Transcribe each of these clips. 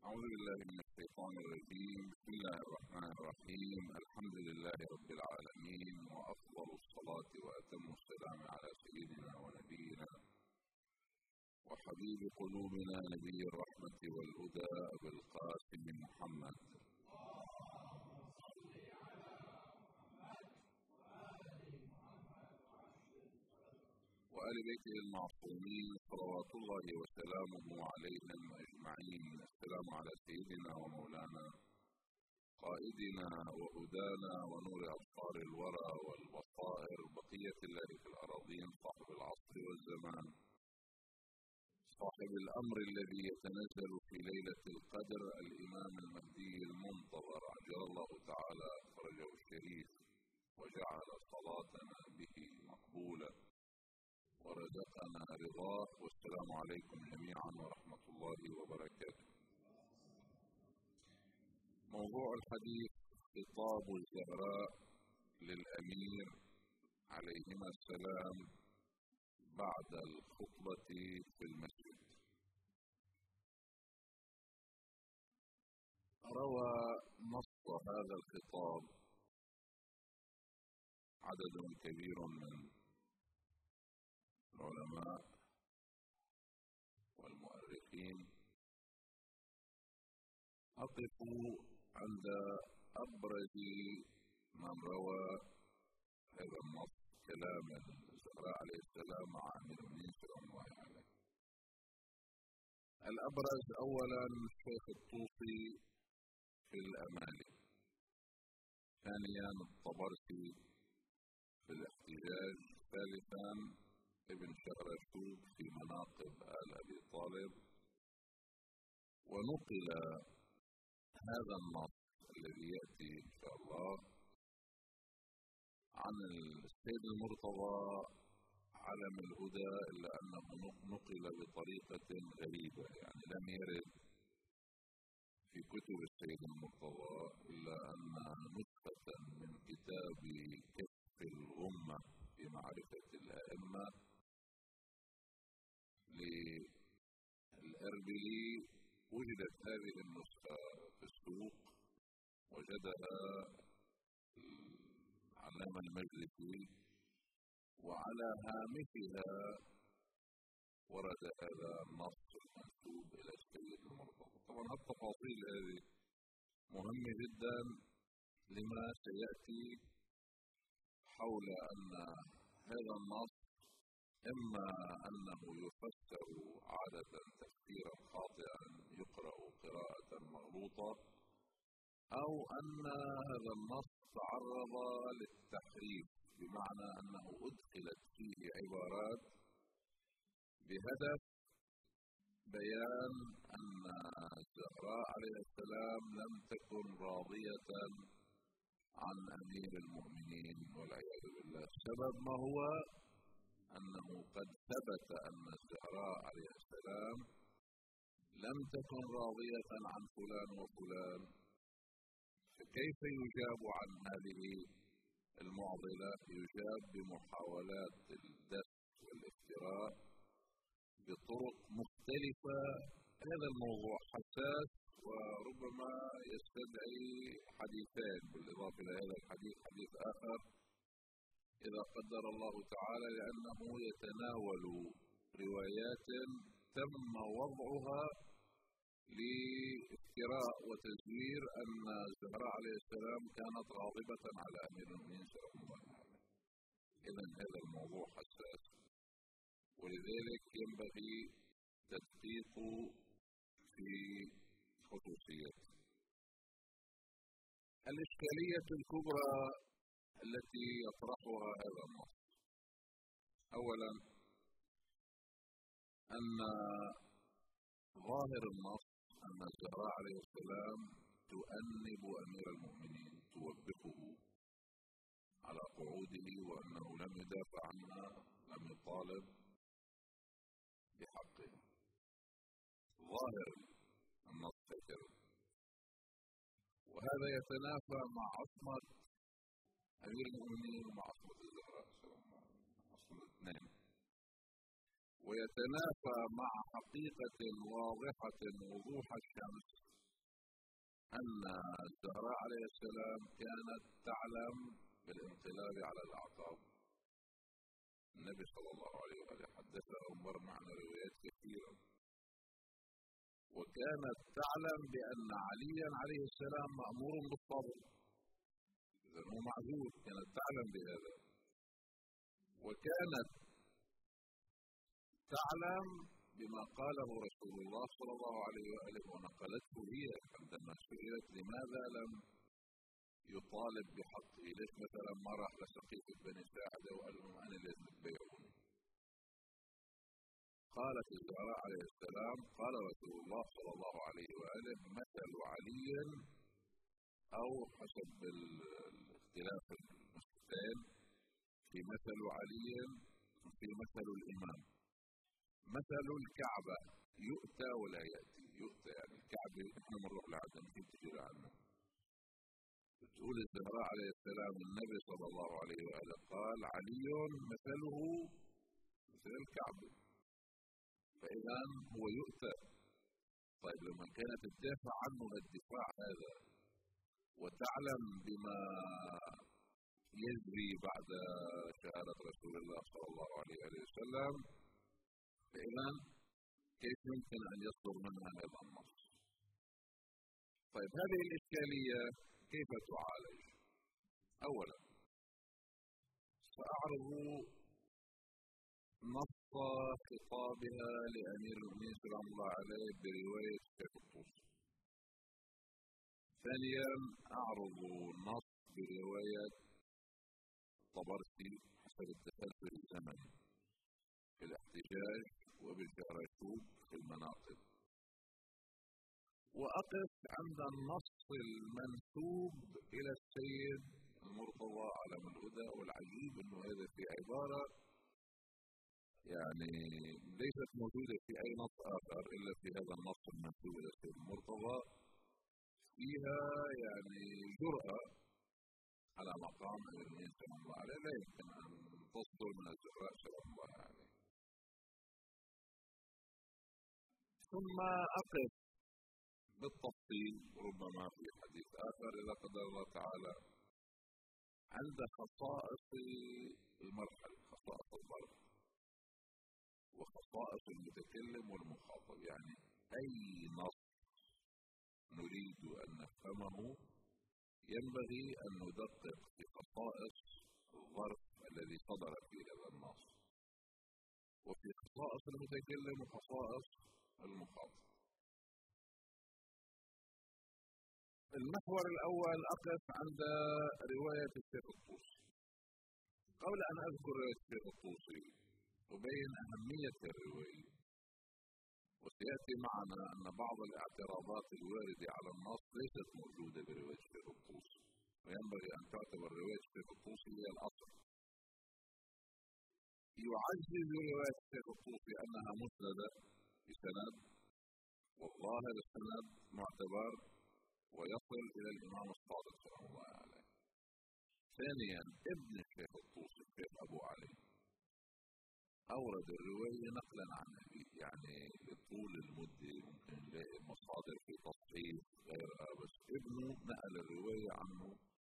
أعوذ بالله من الشيطان الرجيم. بسم الله الرحمن الرحيم. الحمد لله رب العالمين، وأفضل الصلاة وأتم السلام على سيدنا ونبينا وحبيب قلوبنا نبي الرحمة والهدى أبي القاسم محمد وآل بيته المعصومين صلوات الله وسلامه عليهم أجمعين. السلام على سيدنا ومولانا قائدنا وهدانا ونور أبصار الورى والبصائر بقية الله في الأراضين، صاحب العصر والزمان، صاحب الأمر الذي يتنزل في ليلة القدر، الإمام المهدي المنتظر عجل الله تعالى فرجه الشريف وجعل صلاتنا به مقبولة ورزقنا رضاه. والسلام عليكم جميعا ورحمة الله وبركاته. موضوع الحديث خطاب الزهراء للأمير عليهما السلام بعد الخطبة في المسجد. روى نص هذا الخطاب عدد كبير من العلماء والمؤرخين. أقف عند أبرز من روى هذا النص كلام الزهراء عليه السلام عن المؤمنين سلام الله عليه. الأبرز أولا الشيخ الطوسي في الأمالي، ثانيا الطبرسي في الاحتجاج، ثالثا ابن شهرشوب في مناقب آل أبي طالب. ونقل هذا النص الذي يأتي إن شاء الله عن السيد المرتضى علم الهدى، إلا أنه نقل بطريقة غريبة، يعني لم يرد في كتب السيد المرتضى إلا أن نسخة من كتاب كشف الغمة في معرفة الأئمة للأربلي وجدت هذه النسخة في السوق، وجدها العلامة المجلسي، وعلى هامشها ورد هذا النص المنسوب إلى السيد المرتضى. طبعا التفاصيل هذه مهمة جدا لما سيأتي حول أن هذا النص إما أنه يفسر عادة تفسيرا خاطئا يقرأ قراءة مغلوطة، أو أن هذا النص تعرض للتحريف، بمعنى أنه أدخلت فيه عبارات بهدف بيان أن الزهراء عليه السلام لم تكن راضية عن أمير المؤمنين والعياذ بالله. السبب ما هو؟ أنه قد ثبت أن الزهراء عليه السلام لم تكن راضية عن فلان وفلان، فكيف يجاب عن هذه المعضلة؟ يجاب بمحاولات الدس والافتراء بطرق مختلفة. هذا الموضوع حساس وربما يستدعي حديثين، بالإضافة إلى هذا الحديث حديث آخر إذا قدر الله تعالى، لأنه يتناول روايات تم وضعها لافتراء وتزوير أن الزهراء عليه السلام كانت غاضبة على أمير المؤمنين سلام الله عليه. إذن هذا الموضوع حساس، ولذلك ينبغي تدقيق في خصوصيته. الإشكالية الكبرى التي يطرحها هذا النص، أولا أن ظاهر النص أن الزهراء عليه السلام تؤنب أمير المؤمنين، توبخه على قعوده، وأنه لم يدافع عنها، لم يطالب بحقه. ظاهر النص هكذا، وهذا يتنافى مع عصمة أمير المؤمنين ومع عصمة الزهراء سلام الله عليه، عصمة الاثنين، ويتنافى مع حقيقة واضحة وضوح الشمس أن الزهراء عليه السلام كانت تعلم بالانقلاب على الأعقاب. النبي صلى الله عليه وآله حدثها ومر معنا روايات كثيرة، وكانت تعلم بأن عليا عليه السلام مأمور بالصبر، إذا هو معذور، كانت تعلم بهذا. وكانت تعلم بما قاله رسول الله صلى الله عليه وآله ونقلته هي عندما سئلت لماذا لم يطالب بحقه، ليش مثلا ما راح لسقيفة بني ساعدة وقال لهم أنا لازم تبيعوني. قالت الزهراء عليه السلام قال رسول الله صلى الله عليه وآله مثل علي، أو حسب الاختلاف المستقل في مثل علي في مثل الإمام. مثل الكعبة يؤتى ولا يأتي. يؤتى يعني الكعبة احنا بنروح لعندها مش تجي لعنا. تقول الزهراء عليه السلام النبي صلى الله عليه وآله قال علي مثله مثل الكعبة، فإذا هو يؤتى. طيب لما كانت تدافع عنه الدفاع هذا وتعلم بما يجري بعد شهادة رسول الله صلى الله عليه وسلم، فإذا كيف يمكن أن يصدر منها هذا النص؟ طيب هذه الإشكالية كيف تعالج؟ أولا سأعرض نص خطابها لأمير المؤمنين سلام الله عليه برواية الشيخ الطوسي. ثانيا أعرض نص برواية طبرسي حسب التسلسل الزمني في الاحتجاج وبالجراشوب في المناقب، وأقف عند النص المنسوب إلى السيد المرتضى علم الهدى. والعجيب أنه هذا في عبارة يعني ليست موجودة في أي نص آخر إلا في هذا النص المنسوب إلى السيد المرتضى، فيها يعني جرأة على مقام المؤمنين سلام الله عليه لا يمكن أن تصدر من الزهراء سلام الله عليه. ثم أقف بالتفصيل ربما في حديث آخر إذا قدر الله تعالى عند خصائص المرحلة، خصائص الضرب وخصائص المتكلم والمخاطب. يعني أي نص نريد أن نفهمه ينبغي أن ندقق في خصائص الظرف الذي صدر في هذا النص، وفي خصائص المتكلم وخصائص المخاطب. المحور الأول أقف عند رواية الشيخ الطوسي. قبل أن أذكر رواية الشيخ الطوسي أبين أهمية الرواية، وسيأتي معنا أن بعض الاعتراضات الواردة على النص ليست موجودة برواية الشيخ الطوسي، وينبغي أن تعتبر رواية الشيخ الطوسي هي الأصل. يعزز رواية الشيخ الطوسي أنها مسندة بسند، والظاهر السند معتبر ويصل إلى الإمام الصادق سلام الله عليه. ثانيا ابن الشيخ الطوسي الشيخ أبو علي أورد الرواية نقلا عن أبيه، يعني لطول المدة ممكن نلاقي مصادر في تصحيح غيرها، بس ابنه نقل الرواية عنه.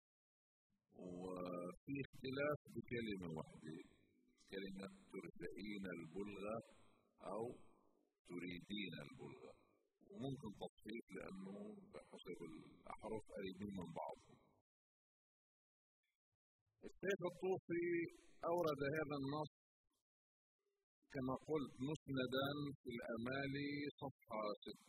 وفي اختلاف بكلمة واحدة، كلمة ترجعين البلغة أو تريدين البلغة، وممكن تصحيح لأنه بحسب الأحرف قريبين من بعضهم. الشيخ الطوسي أورد هذا النص كما قلت مسندا في الأمالي صفحة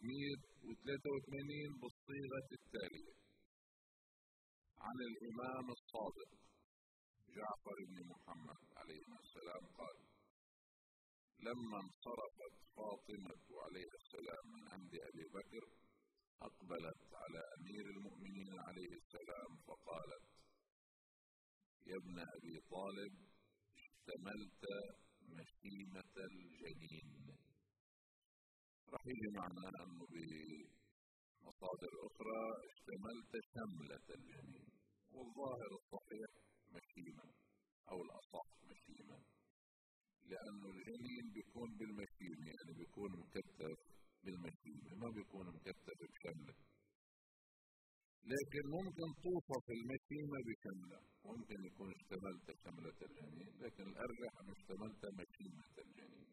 683 بالصيغة التالية: عن الإمام الصادق جعفر بن محمد عليه السلام قال: لما انصرفت فاطمة عليه السلام من عند أبي بكر أقبلت على أمير المؤمنين عليه السلام فقالت: يا ابن أبي طالب اشتملت مشيمة الجنين. راح يجي معنا أنه بمصادر أخرى اشتملت شملة الجنين، والظاهر الصحيح مشيمة أو الأصح مشيمة، لأنه الجنين بيكون بالمشيمة، يعني بيكون مكتف بالمشيمة، ما بيكون مكتف بشملة. لكن ممكن توصف المشيمة بشملة، ممكن يكون اشتملت شملة الجنين، لكن الأرجح أن اشتملت مشيمة الجنين.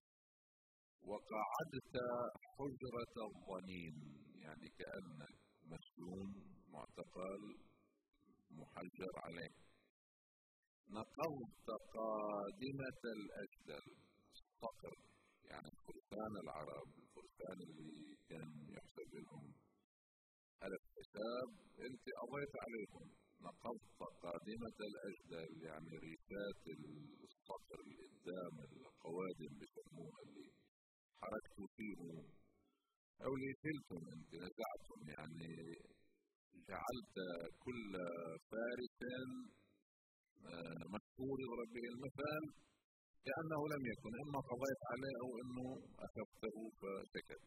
وقعدت حجرة الظنين، يعني كأنك مسجون معتقل محجر عليه. نقضت قادمة الأجدل، الصقر يعني فرسان العرب، الفرسان اللي كان يحسب لهم ألف حساب، أنت قضيت عليهم. نقضت قادمة الأجدل يعني ريشات الصقر اللي قدام، القوادم بسموها، اللي حركتوا فيهم أو اللي شلتم، أنت نزعتم، يعني جعلت كل فارس مشهور يضرب به المثال كأنه لم يكن، إما قضيت عليه أو إنه أخذته فسكت.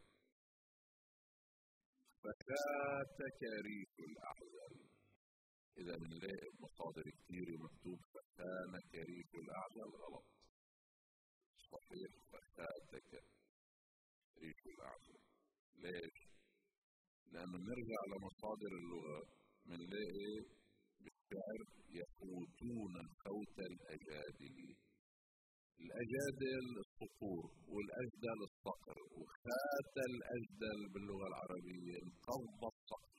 فكاتك ريح الأعزل، إذا بنلاقي مصادر كثير مكتوب فكانك ريح الأعزل، غلط، صحيح فكاتك ريح الأعزل. ليش؟ لأنه نرجع لمصادر اللغة بنلاقي بالشعر يفوتون خوت الأجادل. الأجادل الصقور، والأجدل الصقر، وخات الأجدل باللغة العربية انقض الصقر.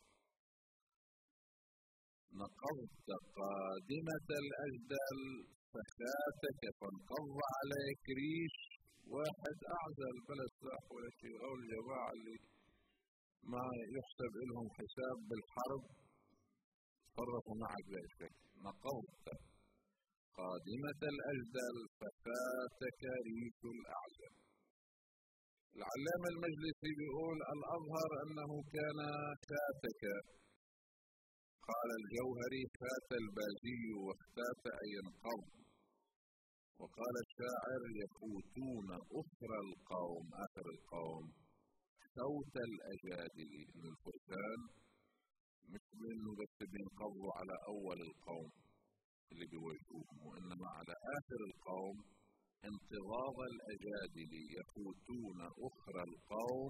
نقضت قادمة الأجدل فخاتك، فانقض عليك ريش واحد أعزل، بلا سلاح ولا شيء. أو الجماعة اللي ما يحسب لهم حساب بالحرب صرفوا معك بهالشكل. نقضت قادمة الأجدل ففاتك ريش الأعزل. العلامة المجلسي بيقول الأظهر أنه كان خاتك. قال الجوهري خات البازي واختات أي انقض. وقال الشاعر يفوتون أخرى القوم، آخر القوم، خوت الأجادل. إن الفرسان مش بأنه بس بينقضوا على أول القوم اللي بيواجهوهم، وإنما على آخر القوم انقضاض الأجادل. يفوتون أخرى القوم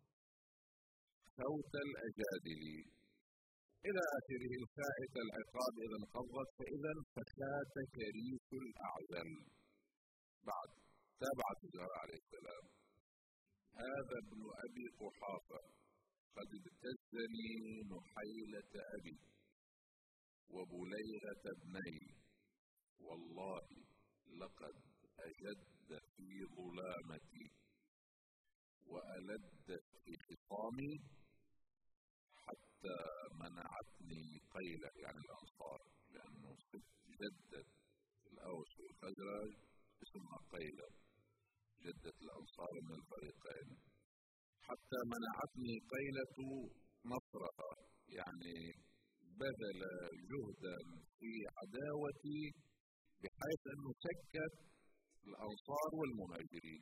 خوت الأجادل إلى آخره. الفائت العقاب إذا انقضت، فإذا فخاتك ريش الأعزل. بعد تابع تجار عليه السلام: هذا ابن أبي قحافة قد ابتزني نحيلة أبي وبليغة ابني، والله لقد أجد في ظلامتي وألد في خصامي حتى منعتني قيلة، يعني الأنصار، لأنه جدة الأوس والخزرج اسمها قيلة، جدة الأنصار من الفريقين. حتى منعتني قيلة نصرها، يعني بذل جهدا في عداوتي بحيث أنه سكت الأنصار والمهاجرين.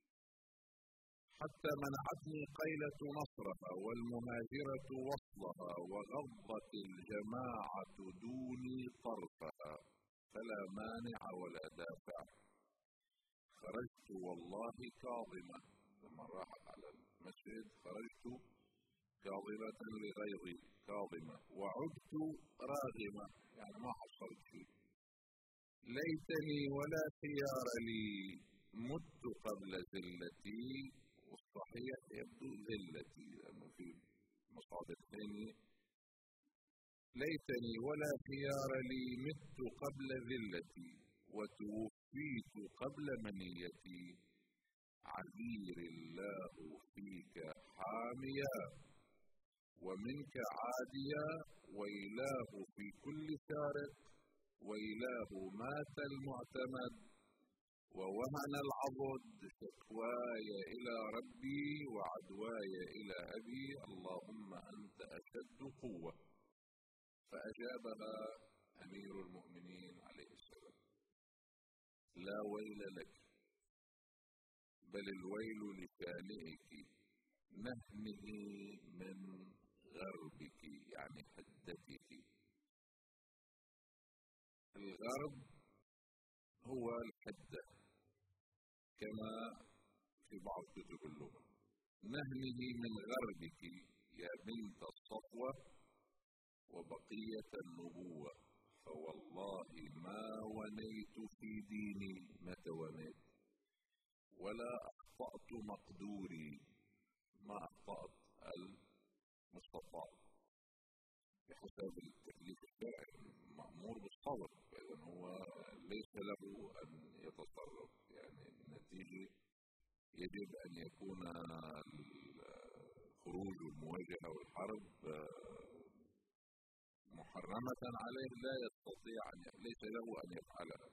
حتى منعتني قيلة نصرها والمهاجرة وصلها، وغضت الجماعة دوني طرفها، فلا مانع ولا دافع. خرجت والله كاظمة، لما راحت على المسجد خرجت كاظمة لغيظي، كاظمة، وعدت راغمة، يعني ما حصلت شيء. ليتني ولا خيار لي، مت قبل ذلتي. والصحيح يبدو ذلتي، لأنه في مصادر ثانية ليتني ولا خيار لي، مت قبل ذلتي، وتوفيت قبل منيتي. عبير الله فيك حاميا ومنك عاديا، ويلاه في كل سارق، ويلاه مات المعتمد، ووهن العضد. شكواي إلى ربي وعدواي إلى أبي، اللهم أنت أشد قوة. فأجابها أمير المؤمنين عليه السلام: لا ويل لك، بل الويل لشانئك، نهنه من غربك، يعني حدتك. الغرب هو الحدة كما في بعض كتب اللغة. نهنه من غربك يا بنت الصفوة، وبقية النبوة، فوالله ما ونيت في ديني ما توانيت، ولا أخطأت مقدوري ما أخطأت المستطاع، بحسب التكليف الشرعي مأمور بالصبر، فإذا هو ليس له أن يتصرف، يعني النتيجة يجب أن يكون الخروج والمواجهة والحرب محرمة عليه، لا يستطيع ليس له أن يفعلها.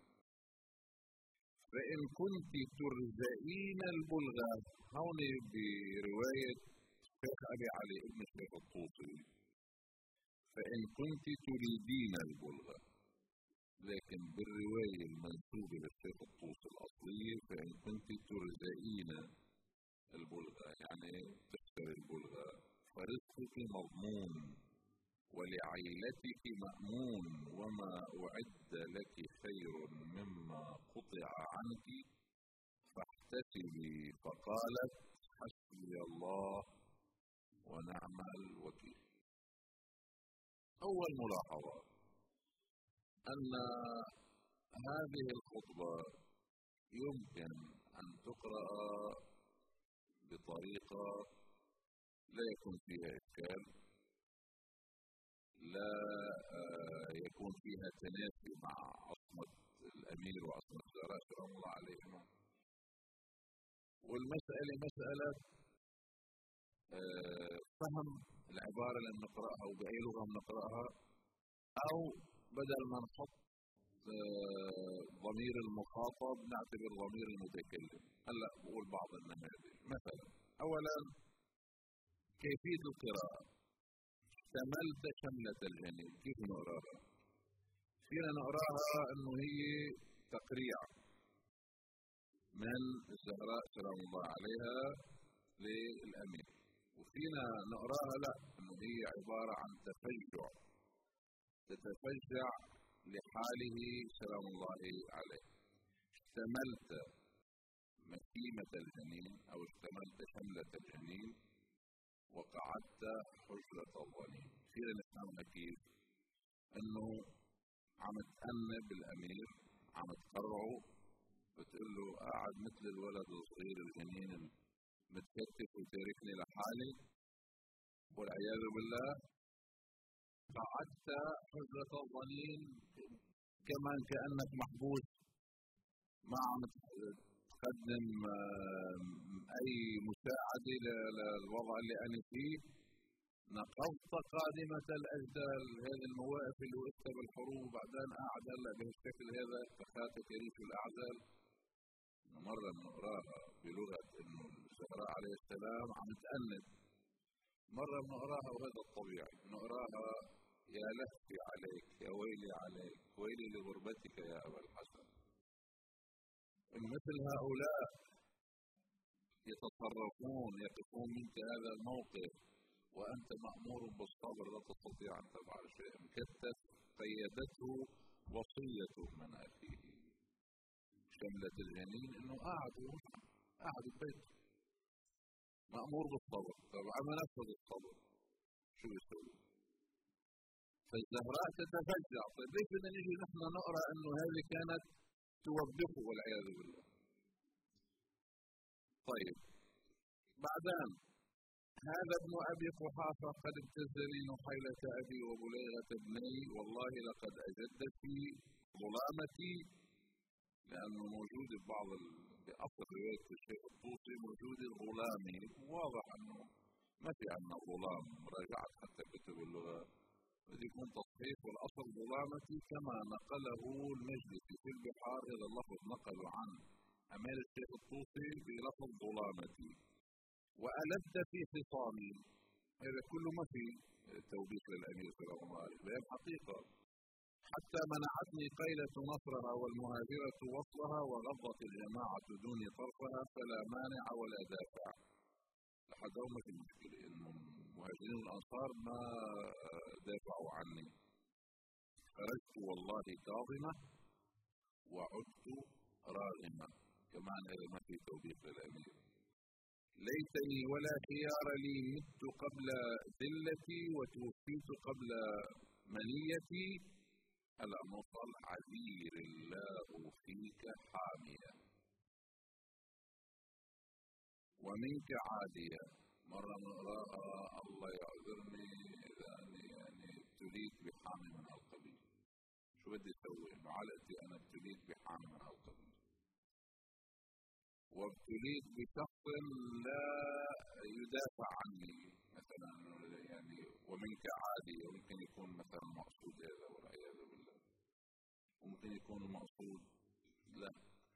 فإن كنت ترزئين البلغة، هون برواية الشيخ أبي علي ابن الشيخ الطوسي، فإن كنت تريدين البلغة، لكن بالرواية المنسوبة للشيخ الطوسي الأصلية فإن كنت ترزئين البلغة، يعني تشتري البلغة، فرزقك مضمون ولعيلتك مأمون، وما أعد لك خير مما قطع عنك فاحتسبي. فقالت: حسبي الله ونعم الوكيل. أول ملاحظة أن هذه الخطبة يمكن أن تقرأ بطريقة لا يكون فيها إشكال، لا يكون فيها تنافي مع عصمة الأمير وعصمة الزهراء سلام الله عليهما، والمسألة مسألة فهم العبارة اللي بنقرأها وبأي لغة بنقرأها، أو بدل ما نحط ضمير المخاطب نعتبر ضمير المتكلم. هلا بقول بعض النماذج، مثلا أولا كيفية القراءة. اشتملت شملة الجنين، كيف نقراها؟ فينا نقراها انه هي تقريع من الزهراء سلام الله عليها للأمير، وفينا نقراها لا، انه هي عبارة عن تفجع، تتفجع لحاله سلام الله عليه. اشتملت مكيمة الجنين أو اشتملت شملة الجنين وقعدت حجرة الظنين. فينا نفهمها كيف؟ انه عم تأنب الأمير، عم تقرعه، بتقول له قاعد مثل الولد الصغير الجنين متكتف وتاركني لحالي والعياذ بالله. قعدت حجرة الظنين، كمان كأنك محبوس، ما عم تقدم أي مساعدة للوضع اللي أنا فيه. نقضت قادمة الأجدال، هذه المواقف اللي وقفتها بالحروب وبعدين قاعد هلا بهالشكل هذا تخاتف يريد الأعزال. مرة بنقراها بلغة إنه الزهراء عليه السلام عم تأنب، مرة بنقراها وهذا الطبيعي، بنقراها يا لهفي عليك، يا ويلي عليك، ويلي لغربتك يا أبا الحسن. مثل هؤلاء يتصرفون، يقفون منك هذا الموقف وأنت مأمور بالصبر، لا تستطيع أن تفعل شيئا. كتت قيدته وصية من أخيه. شملة الجنين إنه قاعد ببيت مأمور بالصبر، طبعا ما نفذ الصبر شو يسوي؟ فالزهراء تتفجع. طيب ليش بدنا نيجي نحن نقرأ إنه هذه كانت توبخه والعياذ بالله؟ طيب بعدين هذا ابن أبي قحافة قد ابتزني نحيلة أبي وبليغة ابني، والله لقد أجد في ظلامتي، لأنه موجود بأصل رواية الشيخ الطوسي موجود الظلامي، واضح أنه ما في عندنا ظلام، راجعت حتى كتب اللغة بده يكون تصحيح، والأصل ظلامتي كما نقله المجلسي في البحار. هذا اللفظ نقله عن أمال الشيخ الطوسي بلفظ ظلامتي. وألد في خصامي، هذا كله ما في توبيخ للأمير صلى الله عليه وسلم، حقيقة. حتى منعتني قيلة نصرها والمهاجرة وصلها، وغضت الجماعة دوني طرفها، فلا مانع ولا دافع. لحد يوم في المشكلة إنه المهاجرين والأنصار ما دافعوا عني. خرجت والله كاظمة وعدت راغمة، كمان هذا ما في توبيخ للأمير. ليتني ولا خيار لي، مت قبل ذلتي وتوفيت قبل منيتي، ألا نصل عذير الله فيك حامية ومنك عادية. مرة نقراها الله يعذرني إذا أني ابتليت بحام من القبيل. شو بدي أسوي؟ إنه علقتي أنا ابتليت بحام من القبيل، وابتليت بشخص لا يدافع عني مثلا، يعني ومنك عادية، وممكن يكون مثلا مقصود هذا والعياذ بالله، وممكن يكون المقصود لا،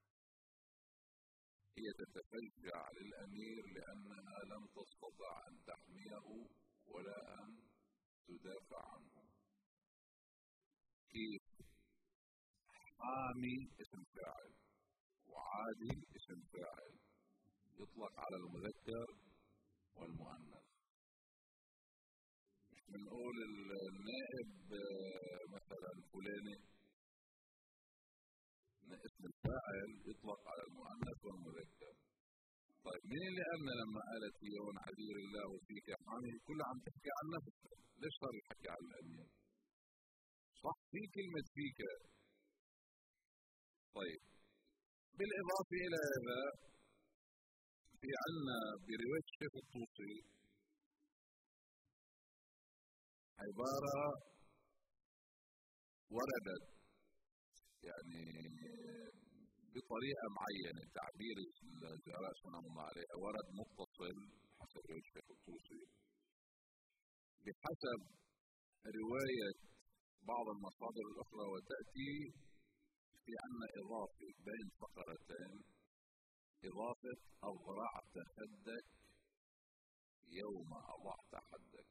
هي تتفجع للأمير لأنها لم تستطع أن تحميه ولا أن تدافع عنه. كيف؟ حامي اسم فاعل وعادي اسم فاعل، يطلق على المذكر والمؤنث. مش بنقول النائب مثلا فلاني، اسم الفاعل يطلق على المؤنث والمذكر. طيب مين اللي قالنا لما قالت يوم عذير الله فيك يا حامي كلها عم تحكي عن نفسها؟ ليش صار يحكي عن الأمير؟ صح في كلمة فيك. طيب بالإضافة إلى هذا في عنا برواية الشيخ الطوسي عبارة وردت يعني بطريقة معينة، تعبير الجراء سلام الله عليه ورد متصل حسب رواية الشيخ الطوسي. بحسب رواية بعض المصادر الأخرى وتأتي في أن إضافة بين فقرتين، إضافة أضرعت خدك يوم أضعت حدك.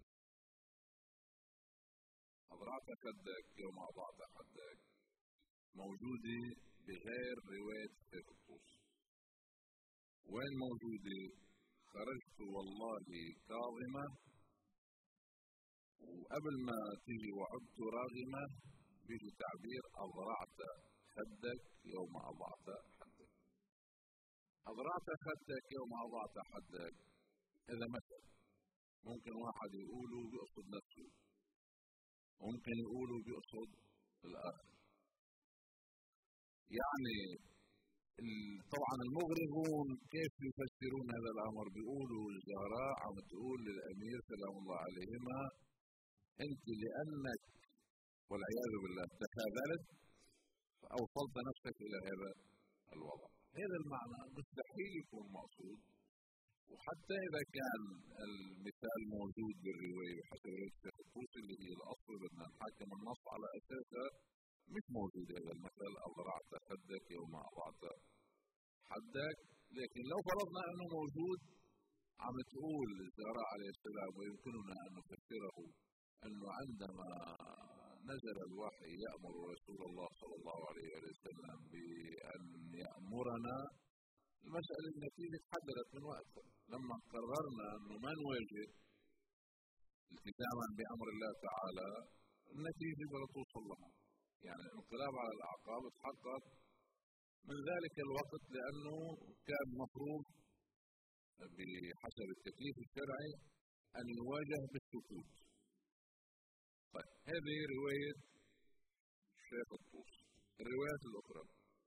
أضرعت خدك يوم أضعت حدك موجودة بغير رواية الشيخ الطوسي. وين موجودة؟ خرجت والله كاظمة، وقبل ما تيجي وعدت راغمة بيجي تعبير أضرعت خدك يوم أضعت حدك. أضرعت خدك يوم أضعت حدك هذا مثل، ممكن واحد يقوله بيقصد نفسه، ممكن يقوله بيقصد الآخر. يعني طبعا المغرضون كيف يفسرون هذا الأمر؟ بيقولوا الزهراء عم تقول للأمير سلام الله عليهما أنت لأنك والعياذ بالله تخاذلت فأوصلت نفسك إلى هذا الوضع. هذا المعنى مستحيل يكون مقصود، وحتى إذا كان المثال موجود بالرواية حسب رواية الشيخ الطوسي اللي هي الأصل بدنا نحاكم النص على أساسها، مش موجود هذا المثل أضرعت خدك يوم أضعت حدك. لكن لو فرضنا أنه موجود عم تقول الزهراء عليه السلام ويمكننا أن نفسره أنه عندما نزل الوحي يأمر رسول الله صلى الله عليه وسلم بأن يأمرنا، المسألة النتيجة تحددت من وقتها لما قررنا أنه ما نواجه التزاما بأمر الله تعالى، النتيجة بدها توصل لها. يعني الانقلاب على الأعقاب تحقق من ذلك الوقت لأنه كان مفروض بحسب التكليف الشرعي أن يواجه بالسكوت. طيب هذه رواية الشيخ الطوسي. الروايات الأخرى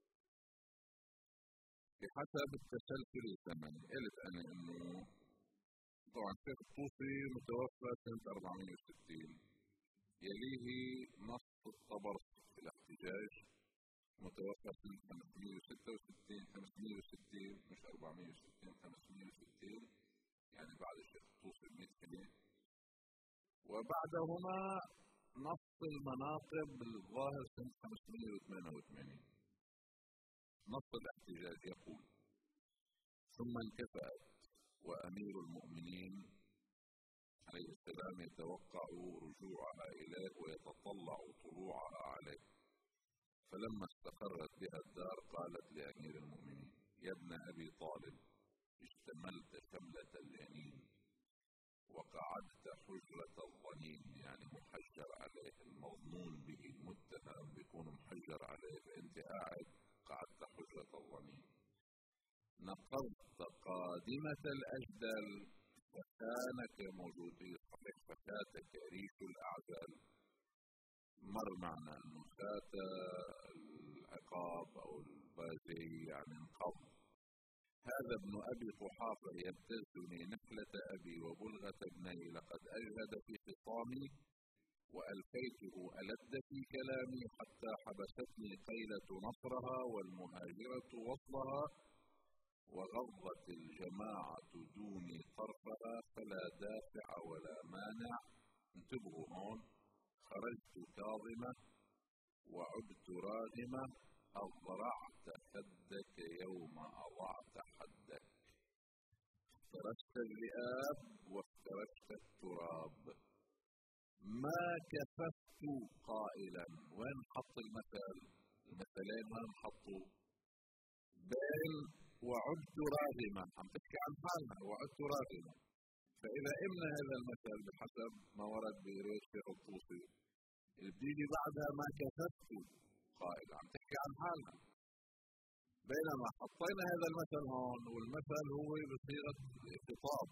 بحسب التسلسل الزمني قلت أنا أنه طبعا الشيخ الطوسي متوفى سنة 460، يليه نص الطبرسي في الاحتجاج متوفى سنة 566 560 مش 460 560، يعني بعد الشيخ الطوسي ب100 سنة. وبعدهما نص المناقب الظاهر سنة 588. نص الاحتجاج يقول: ثم انكفأت وأمير المؤمنين عليه السلام يتوقع رجوعها إليه ويتطلع طلوعها عليه، فلما استقرت بها الدار قالت لأمير المؤمنين: يا ابن أبي طالب، اشتملت شملة اليمين وقعدت حجرة الظنين، يعني محجر عليه، المظنون به المتهم بيكون محجر عليه، فأنت قاعد قعدت حجرة الظنين. نقضت قادمك مقدمة الأجدل فكان كموجودي صحيح فكات كريش الأعدل. مر معنا أنه فات العقاب أو البازي يعني انقض. هذا ابن أبي قحافة يبتزني نحلة أبي وبلغة ابني لقد أجهد في خصامي وألفيته ألد في كلامي حتى حبستني قيلة نصرها والمهاجرة وصلها وغضت الجماعة دوني طرفها فلا دافع ولا مانع. انتبهوا هون، خرجت كاظمة وعدت راغمة أضرعت خدك يوم أضعت حدك. افترست الذئاب وافترست التراب ما كففت قائلا. وين حط المثل؟ المثلين وين حطوا؟ بين وعدت راغمة، عم تحكي عن حالها وعدت راغمة. فإذا إمنا هذا المثل بحسب ما ورد برواية الشيخ الطوسي بتيجي بعدها ما كففت قائلا، عم تحكي عن حالها. بينما حطينا هذا المثل هون والمثل هو بصيغة خطاب،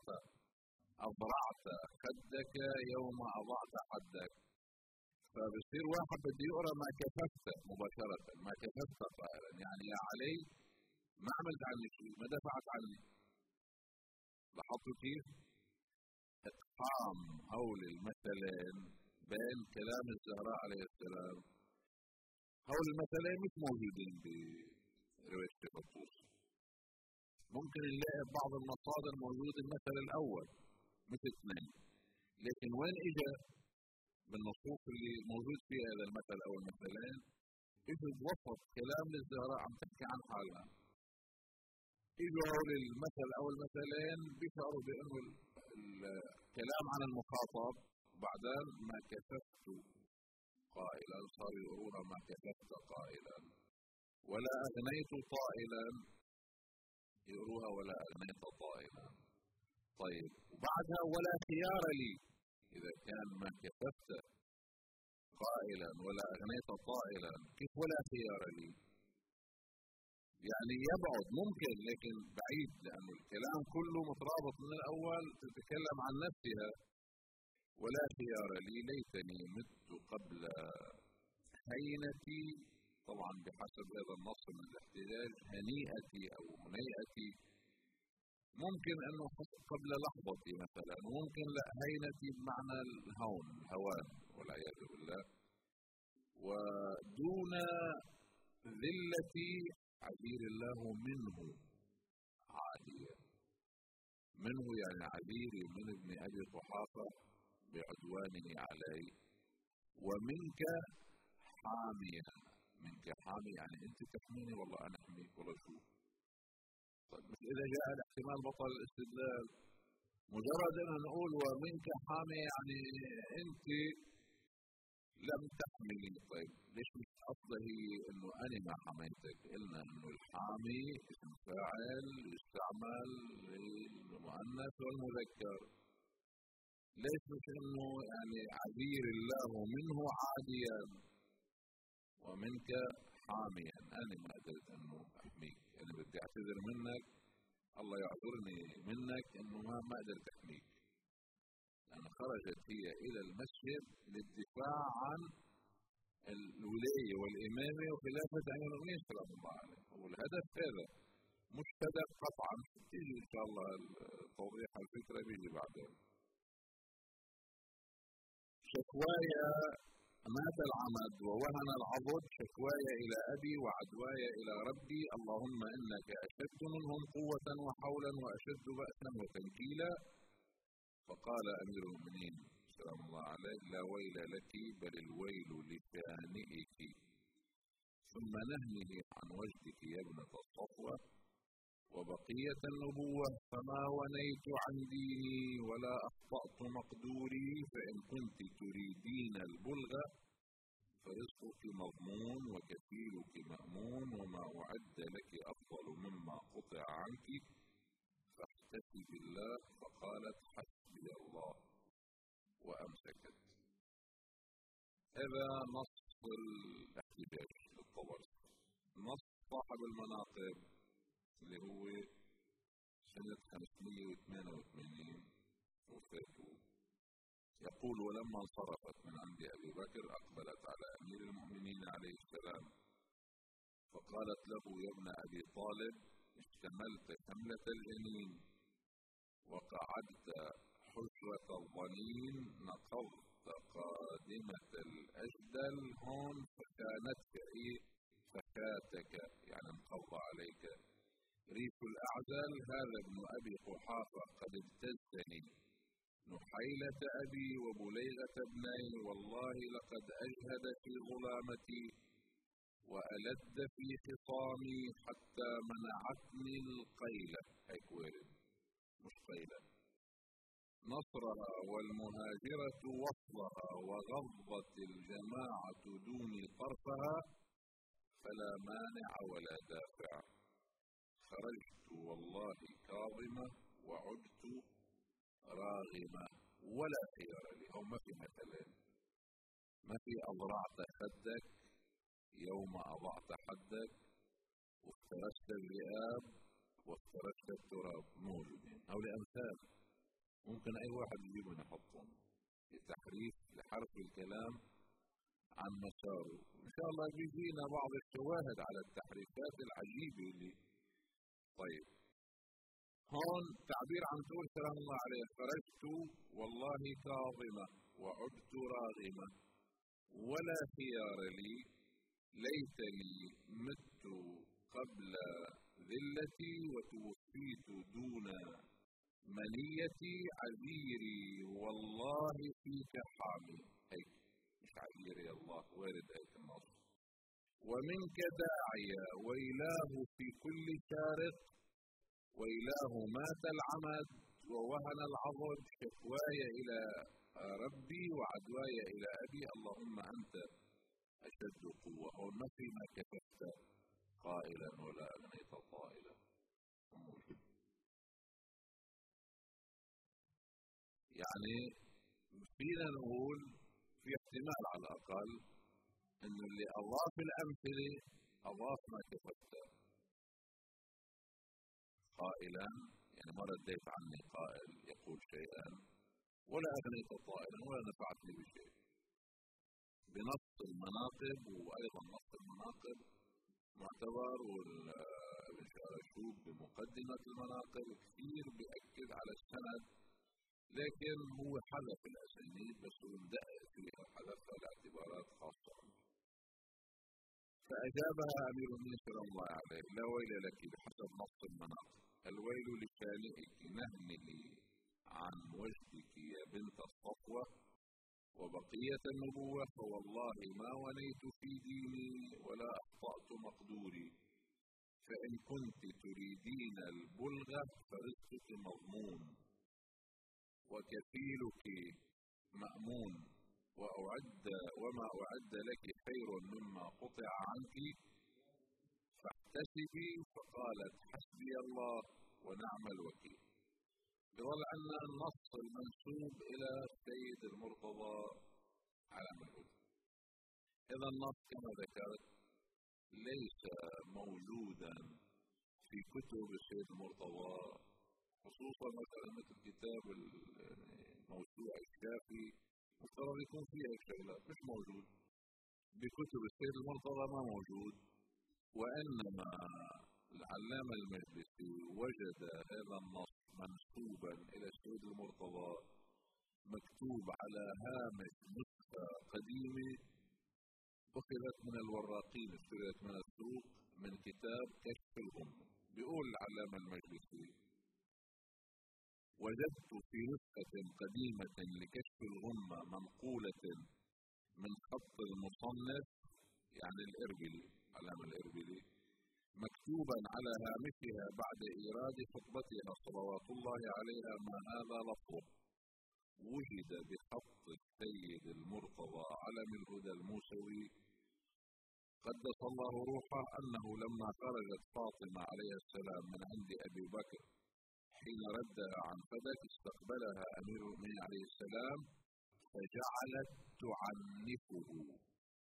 أضرعت خدك يوم أضعت حدك. فبصير واحد بده يقرأ ما كففت مباشرة، ما كففت قائلا يعني يا علي ما عملت عني شيء، ما دفعت عني. لاحظتوا كيف؟ اقحام هول المثلين بين كلام الزهراء عليه السلام. هول المثلين مش موجودين برواية الشيخ الطوسي. ممكن نلاقي بعض المصادر موجود المثل الأول مثل اثنين، لكن وين إجا بالنصوص اللي موجود فيها هذا المثل أو المثلين؟ إجا بوسط كلام الزهراء عم تحكي عن حالها. إجوا للمثل أو المثلين بيشعروا بأنه الكلام عن المخاطب، بعدين ما كتبت قائلا صاروا يقولون ما كتبت قائلا، ولا أغنيت طائلا يقولوها ولا أغنيت طائلا. طيب وبعدها ولا خيار لي، إذا كان ما كتبت قائلا ولا أغنيت طائلا كيف ولا خيار لي؟ يعني يبعد ممكن لكن بعيد، لأنه الكلام كله مترابط من الأول تتكلم عن نفسها. ولا خيار لي ليتني مت قبل هينتي، طبعا بحسب هذا النص من الاحتجاج هنيئتي أو هنيئتي، ممكن أنه قبل لحظتي مثلا، وممكن لا هينتي بمعنى الهون الهوان والعياذ بالله. ودون ذلتي عذير الله منه عادية. منه يعني عذيري من ابن أبي قحافة بعدوانه علي. ومنك حامية، منك حامي يعني أنت تحميني والله أنا أحميك والله شو. طيب مش إذا جاء الاحتمال بطل الاستدلال، مجرد أن نقول ومنك حامي يعني أنت لم تحملي. طيب ليش مش أصله إنه أنا ما حميتك؟ قلنا إنه الحامي اسم فاعل يستعمل للمؤنث والمذكر. ليش مش إنه يعني عذير الله منه عاديا ومنك حاميا؟ أنا ما قدرت إنه أحميك، أنا بدي أعتذر منك، الله يعذرني منك إنه ما قدرت أحميك. لأن خرجت هي إلى المسجد للدفاع عن الولاية والإمامة وخلافة أمير المؤمنين سلام الله عليه، والهدف هذا مشترك قطعا. تيجي إن شاء الله توضيح الفكرة بيجي بعدين. شكوايا مات العمد ووهن العضد، شكوايا إلى أبي وعدوايا إلى ربي، اللهم إنك أشد منهم قوة وحولا وأشد بأسا وتنكيلا. فقال أمير المؤمنين سلام الله عليه لا ويل لك بل الويل لشانئك، ثم نهنه عن وجدك يا ابنة الصفوة وبقية النبوة، فما ونيت عن ديني ولا أخطأت مقدوري، فإن كنت تريدين البلغة فرزقك مضمون وكفيلك مأمون، وما أعد لك أفضل مما قطع عنك، فاحتسب بالله. فقالت حسبي الله وأمسكت. هذا نص الاحتجاج للطبري. نص صاحب المناقب اللي هو سنة 588 وفاته. يقول: ولما انصرفت من عند أبي بكر أقبلت على أمير المؤمنين عليه السلام فقالت له: يا ابن أبي طالب، اشتملت شملة الجنين وقعدت حجرة الظنين، نقضت قادمة الأجدل هون فكاتك، يعني انقض عليك ريف الأعدل. هذا ابن أبي قحافة قد ابتزني، نحيلة أبي وبليغة ابني، والله لقد أجهد في ظلامتي وألد في خصامي حتى منعتني القيلة، هيك وارد مش قيلة، نصرها والمهاجرة وصلها، وغضت الجماعة دوني طرفها، فلا مانع ولا دافع. خرجت والله كاظمة وعدت راغمة ولا خيار لي. أو ما في مثلا، ما في أضرعت خدك يوم أضعت حدك وافترشت الذئاب وافترشت التراب، موجودين. أو لأمثال ممكن أي واحد يجيبهم يحطهم لتحريف لحرف الكلام عن مساره. إن شاء الله بيجينا بعض الشواهد على التحريفات العجيبة اللي. طيب، هون تعبير عن تقول سلام الله عليه: خرجت والله كاظمة وعدت راغمة ولا خيار لي، ليتني مت قبل ذلتي وتوفيت دون منيتي، عذيري والله فيك حامي. هيك مش عذيري الله، وارد هيك النص. ومنك داعية وإله في كل شارق، وإله مات العمد ووهن العضد، شكواي إلى ربي وعدواي إلى أبي، اللهم أنت أشد قوة. وما فيما كتبت قائلا ولا أغنيت طائلا. يعني فينا نقول في احتمال على الأقل إنه اللي أضاف الأمثلة أضاف ما كتبت قائلا، يعني ما رديت عني قائل يقول شيئا، ولا أغنيت طائلا ولا نفعتني بشيء. بنص المناقب، وأيضا نص المناقب معتبر، وابن شارشوب بمقدمة المناقب كثير بيأكد على السند، لكن هو حذف الأسانيد بس وندقق فيها، حذفها لاعتبارات خاصة. فأجابها أمير المؤمنين سلام الله عليه: لا ويل لك بحسب نص المناقب، الويل لشانئك نهنه عن وجدك يا بنت الصفوة وبقية النبوة، فوالله ما ونيت في ديني ولا أخطأت مقدوري، فإن كنت تريدين البلغة فرزقك مضمون وكفيلك مأمون، وما أعد لك خير مما قطع عنك فاحتسبي. فقالت: حسبي الله ونعم الوكيل. بظل أن النص المنسوب إلى السيد المرتضى علم الهدى. إذا النص كما ذكرت ليس موجودا في كتب السيد المرتضى، خصوصا مثلا مثل كتاب الموسوعة الشافي، مفترض يكون فيه هيك شغلات، مش موجود بكتب السيد المرتضى، ما موجود. وإنما العلامة المجلسي وجد هذا النص منسوبا إلى السيد المرتضى مكتوب على هامش نسخة قديمة أخذت من الوراقين، اشتريت من السوق، من كتاب كشف الغمة. بيقول العلامة المجلسي: وجدت في نسخة قديمة لكشف الغمة منقولة من خط المصنف، يعني الإربلي، علامة الإربلي، مكتوبا على هامشها بعد إيراد خطبتها صلوات الله عليها ما هذا لفظه: وجد بخط السيد المرتضى علم الهدى الموسوي قدس الله روحه أنه لما خرجت فاطمة عليه السلام من عند أبي بكر حين ردها عن فدك، استقبلها أمير المؤمنين عليه السلام فجعلت تعنفه،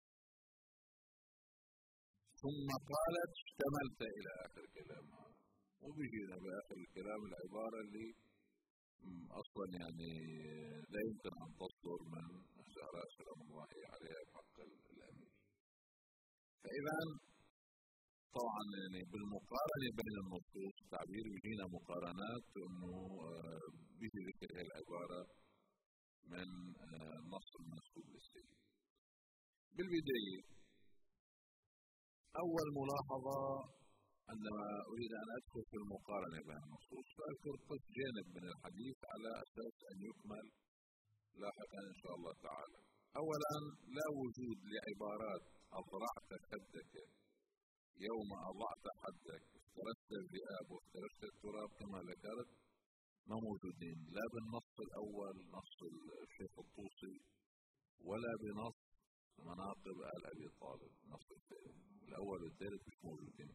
ثم قالت: اشتملت إلى آخر كلامها. وبيجينا بآخر الكلام العبارة اللي أصلا يعني لا يمكن أن تصدر من الزهراء سلام الله عليها بحق الأمير. فإذا طبعا يعني بالمقارنة بين النصوص تعبير بيجينا مقارنات إنه بيجي ذكر هي العبارة من نص المنسوب للسيد. بالبداية أول ملاحظة عندما أريد أن أدخل في المقارنة بين النصوص فأذكر قسم جانب من الحديث على أساس أن يكمل لاحقا إن شاء الله تعالى. أولا لا وجود لعبارات أضرعت خدك يوم أضعت حدك افترست الذئاب وافترست التراب كما ذكرت ما موجودين لا بالنص الأول نص الشيخ الطوسي ولا بنص مناقب آل أبي طالب نص الأول والثالث مش موجودين.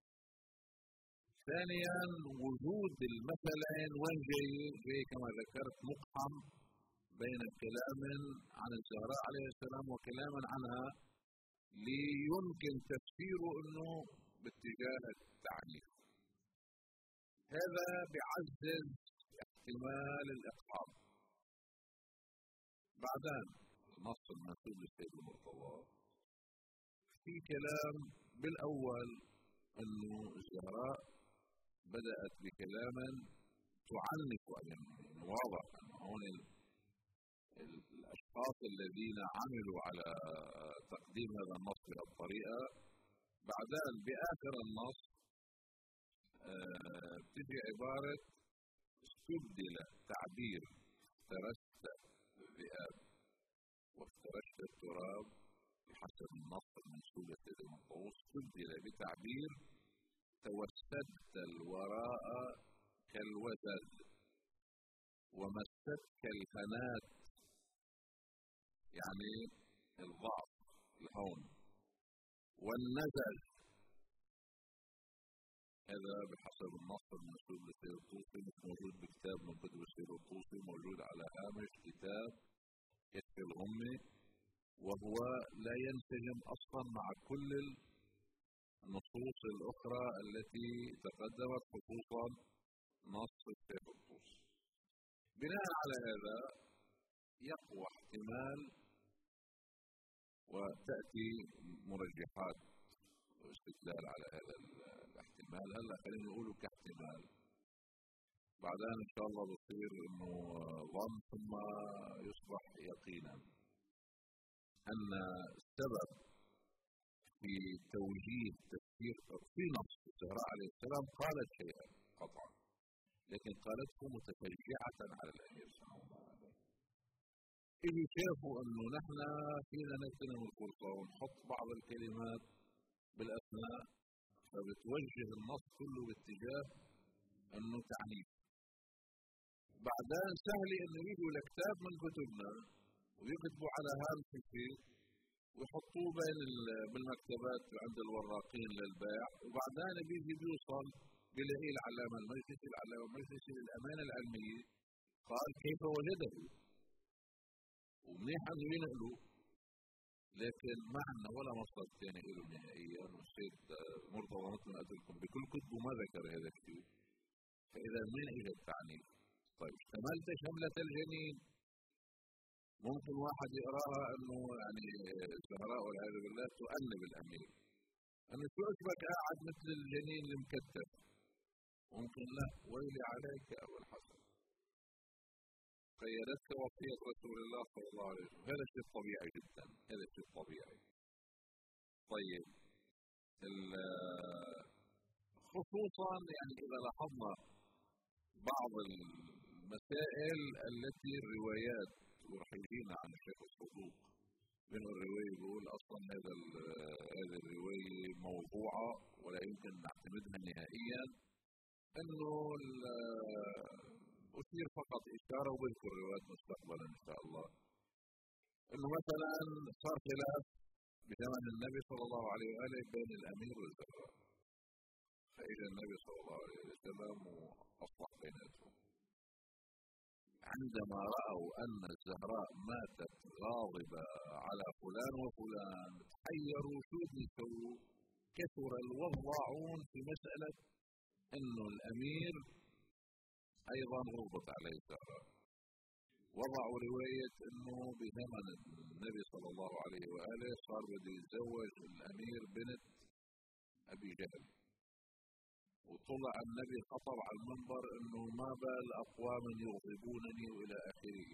ثانيا وجود المثلين وين جاي كما ذكرت مقحم بين كلام عن الزهراء عليه السلام وكلام عنها ليمكن تفسيره انه باتجاه التعنيف. هذا بيعزز احتمال الاقحام. بعدين النص المنسوب للسيد المرتضى في كلام بالاول انه الزهراء بدأت بكلام تعنف يعني واضح انه هون الاشخاص الذين عملوا على تقديم هذا النص بهذه الطريقه بعدين باخر النص بتجي عباره استبدل تعبير افترست الذئاب وافترست التراب بحسب النص المنسوب للسيد المرتضى استبدل بتعبير توسدت الوراء كالوزد ومستك الهنات يعني الضعف الهون والنزل. هذا بحسب النص المنسوب للسيد الطوسي مش موجود بكتاب من كتب السيد الطوسي موجود على هامش كتاب كشف الغمة وهو لا ينسجم اصلا مع كل النصوص الاخرى التي تقدمت خصوصا نص السيد الطوسي. بناء على هذا يقوى احتمال وتأتي مرجحات واستدلال على هذا الاحتمال. هلا خلينا نقوله كاحتمال بعدين ان شاء الله بصير انه ظن ثم يصبح يقينا ان السبب في توجيه تفسير في نص الزهراء عليه السلام قالت شيئا قطعا لكن قالته متشجعة على الأمير صلى الله عليه وسلم. إذا شافوا أنه نحن فينا نغتنم الفرصة ونحط بعض الكلمات بالأثناء فبتوجه النص كله باتجاه أنه تعنيف. بعدين سهل أنه يجوا لكتاب من كتبنا ويكتبوا على هامش الشيء ويحطوه بالمكتبات عند الوراقين للبيع وبعدين بيجي بيوصل بلاقي العلامة المجلسي للأمانة العلمية قال كيف وجده ومنيح أنه ينقلوا لكن ما عندنا ولا مصدر ثاني له نهائيا. والسيد مرتضى مثل ما قلت لكم بكل كتبه ما ذكر هذا الشيء. فإذا من إلى التعنيف طيب اشتملت شملة الجنين ممكن واحد يقراها أنه يعني الزهراء والعياذ بالله تؤنب الأمير أنه شو أشبك قاعد مثل الجنين المكتف ممكن لا ويلي عليك يا أبو الحسن قيدتك وصية رسول الله صلى الله عليه وسلم. هذا شيء طبيعي جدا هذا شيء طبيعي. طيب خصوصا يعني إذا لاحظنا بعض المسائل التي الروايات ورح يجينا عن الشيخ الصدوق من الرواية يقول أصلا هذه الرواية موضوعة ولا يمكن نعتمدها نهائيا انه اثير فقط اشاره وبذكر روايات مستقبلا ان شاء الله انه مثلا صار خلاف بزمن النبي صلى الله عليه واله بين الامير والزهراء فاجى النبي صلى الله عليه وسلم واصلح بيناتهم. عندما راوا ان الزهراء ماتت غاضبه على فلان وفلان تحيروا شو بده يسووا كثر الوضاعون في مساله إنه الأمير أيضا غضبت عليه الزهراء. وضعوا رواية إنه بزمن النبي صلى الله عليه وآله صار بده يتزوج الأمير بنت أبي جهل، وطلع النبي خطب على المنبر إنه ما بال أقوام يغضبونني وإلى آخره.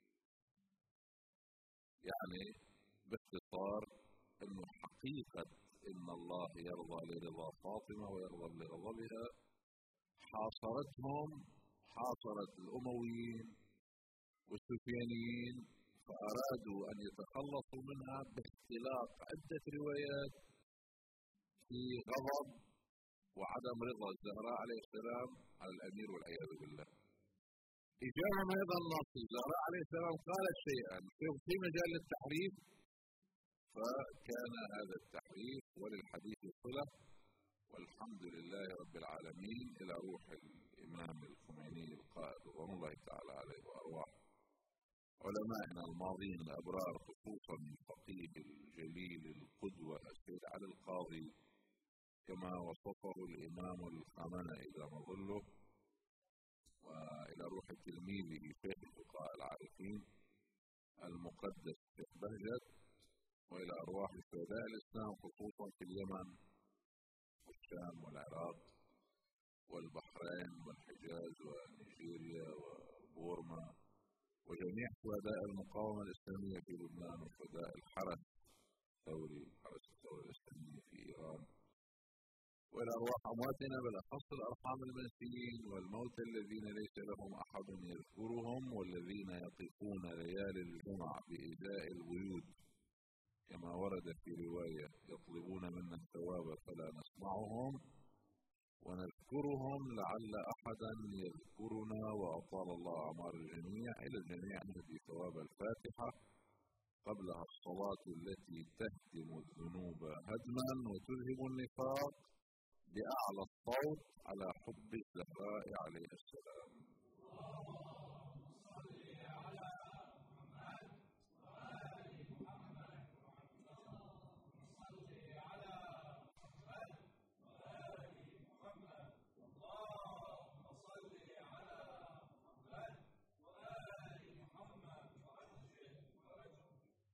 يعني باختصار إنه حقيقة إن الله يرضى لرضا فاطمة ويغضب لغضبها حاصرتهم، حاصرت الأمويين والسفيانيين، فأرادوا أن يتخلصوا منها باختلاق عدة روايات في غضب وعدم رضا الزهراء عليه السلام على الأمير والعياذ بالله. إجابة أيضا نص الزهراء عليه السلام قالت شيئا في مجال التحريف، فكان هذا التحريف وللحديث صلة، والحمد لله رب العالمين إلى روح الإمام الخميني القائد رضوان الله تعالى عليه وأرواح علمائنا الماضين الأبرار، خصوصا الفقيه الجليل القدوة السيد علي القاضي كما وصفه الإمام الخامنئي إلى مظله، وإلى روح تلميذه شيخ الفقهاء العارفين المقدس شيخ بهجت، وإلى أرواح شهداء الإسلام خصوصا في اليمن والشام والعراق والبحرين والحجاز ونيجيريا وبورما، وجميع شهداء المقاومة الإسلامية في لبنان، وشهداء الحرس الثوري الإسلامي في إيران، وإلى أرواح أمواتنا بالأخص الأرحام المنسيين والموتى الذين ليس لهم أحد يذكرهم، والذين يقفون ليالي الجمعة بإيذاء البيوت كما ورد في رواية يطلبون منا الثواب فلا نسمعهم ونذكرهم لعل أحدا يذكرنا، وأطال الله أعمار الجميع. إلى الجميع نهدي ثواب الفاتحة قبلها الصلاة التي تهدم الذنوب هدما وتذهب النفاق بأعلى الصوت على حب الزهراء عليه السلام.